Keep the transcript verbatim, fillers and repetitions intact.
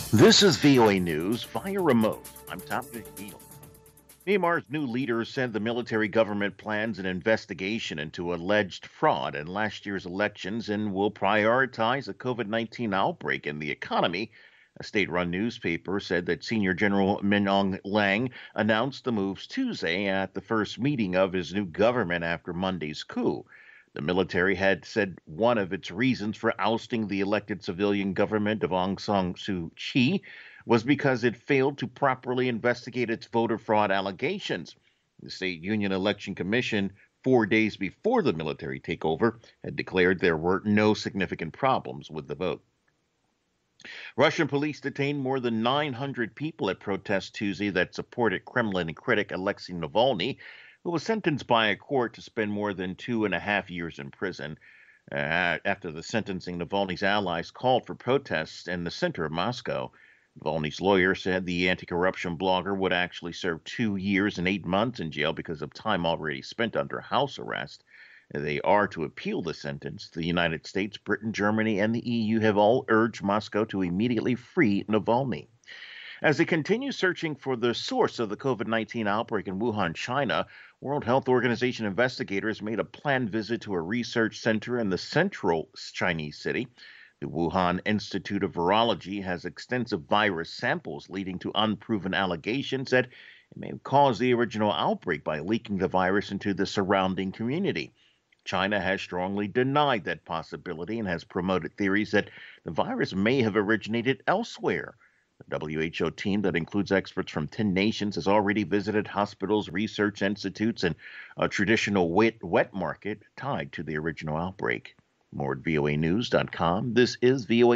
This is V O A News via remote. I'm Tom McNeil. Myanmar's new leader said the military government plans an investigation into alleged fraud in last year's elections and will prioritize a COVID nineteen outbreak in the economy. A state run newspaper said that Senior General Min Aung Hlaing announced the moves Tuesday at the first meeting of his new government after Monday's coup. The military had said one of its reasons for ousting the elected civilian government of Aung San Suu Kyi was because it failed to properly investigate its voter fraud allegations. The State Union Election Commission, four days before the military takeover, had declared there were no significant problems with the vote. Russian police detained more than nine hundred people at protests Tuesday that supported Kremlin critic Alexei Navalny, who was sentenced by a court to spend more than two and a half years in prison. Uh, after the sentencing, Navalny's allies called for protests in the center of Moscow. Navalny's lawyer said the anti-corruption blogger would actually serve two years and eight months in jail because of time already spent under house arrest. They are to appeal the sentence. The United States, Britain, Germany, and the E U have all urged Moscow to immediately free Navalny. As they continue searching for the source of the COVID nineteen outbreak in Wuhan, China, World Health Organization investigators made a planned visit to a research center in the central Chinese city. The Wuhan Institute of Virology has extensive virus samples leading to unproven allegations that it may have caused the original outbreak by leaking the virus into the surrounding community. China has strongly denied that possibility and has promoted theories that the virus may have originated elsewhere. The W H O team that includes experts from ten nations has already visited hospitals, research institutes, and a traditional wet, wet market tied to the original outbreak. More at V O A news dot com. This is V O A.